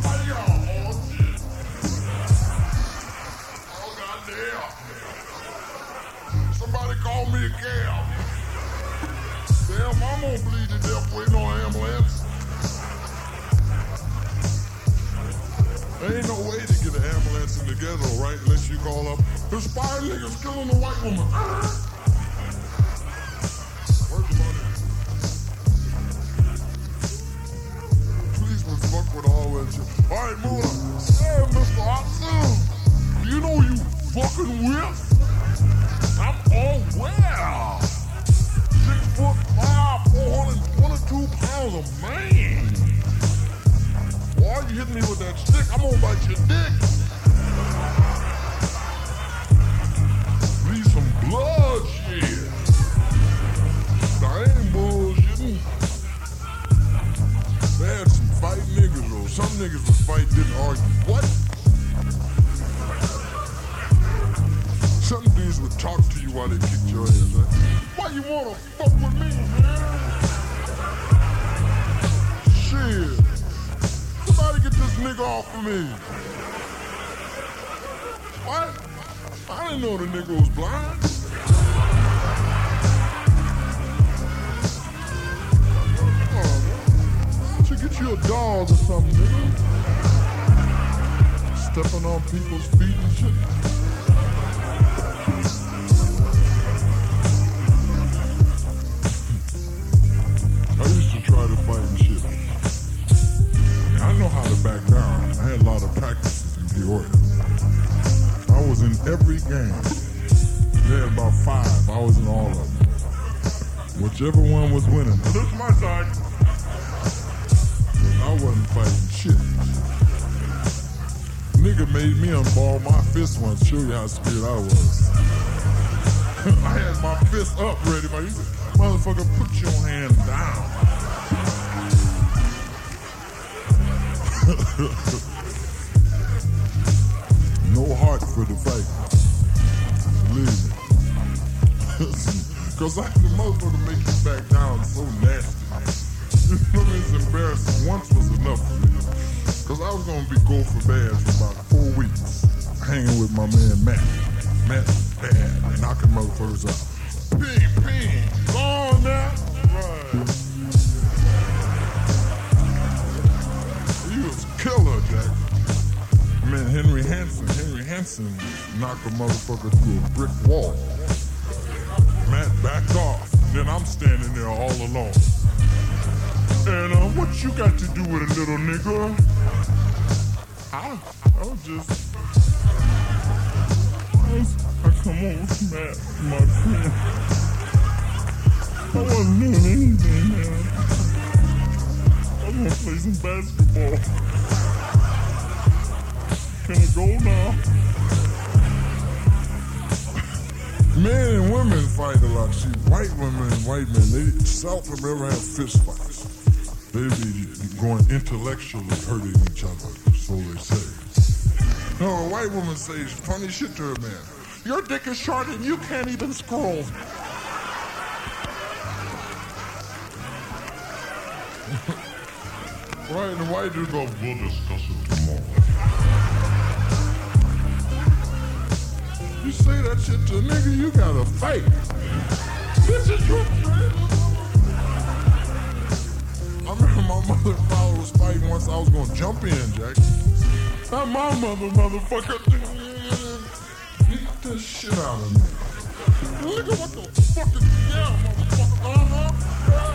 Somebody call me a cab. Damn, I'm gonna bleed to death waiting on an ambulance. There ain't no way to get an ambulance in the ghetto, right? Unless you call up, there's 5 niggas killing a white woman. Where's the money? Policemen fuck with all that shit. All right, move on. Hey, Mr. Officer, you know you fucking with? I'm all well. 6'5", 422 pounds of man. Why are you hitting me with that stick? I'm gonna bite your dick. Need some bloodshed. I ain't bullshitting. They had some fight niggas though. Some niggas would fight, didn't argue. What? Some dudes would talk to you while they kicked your ass, right? Why you wanna fuck with me, man? Shit. Somebody get this nigga off of me. What? I didn't know the nigga was blind. Oh, should get you a dog or something, nigga. Stepping on people's feet and shit. I used to try to fight and shit. I know how to back down. I had a lot of practices in Peoria. I was in every game. They had about 5. I was in all of them. Whichever one was winning. This is my side. I wasn't fighting shit. Nigga made me unball my fist once to show you how scared I was. I had my fist up ready, but he said, motherfucker, put your hand down. No heart for the fight. Believe me. Cause I the motherfucker make you back down so nasty. You know what I mean? It's embarrassing. Once was enough for me. Cause I was gonna be go for bad for about 4 weeks. Hanging with my man Matt. Matt was bad, knocking motherfuckers out. Ping, go on now. Right. He was killer, Jack. Man, Henry Hansen knocked a motherfucker through a brick wall. Matt backed off. Then I'm standing there all alone. And what you got to do with a little nigga? I was just... I come on with Matt, my friend. I wasn't doing anything, man. I was gonna play some basketball. Can I go now? Men and women fight a lot. See, white women and white men, they seldom ever have fist fights. They be going intellectually hurting each other, so they say. No, a white woman says funny shit to her man. Your dick is short and you can't even scroll. Right, and the white dude go, we'll discuss it tomorrow. You say that shit to a nigga, you gotta fight. This is your friend. I remember my mother and father was fighting once. I was gonna jump in, Jack. Not my mother, motherfucker. Beat the shit out of me. Nigga, what the fuck is, yeah, motherfucker,